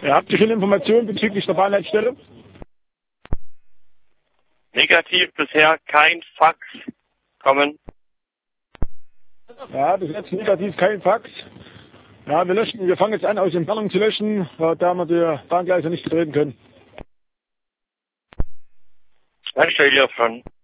Ja, habt ihr schon Informationen bezüglich der Bahnleitstelle? Negativ, bisher kein Fax kommen. Ja, bis jetzt negativ kein Fax. Ja, wir fangen jetzt an, aus Entfernung zu löschen, da wir die Bahngleise nicht betreten können. Einstelle von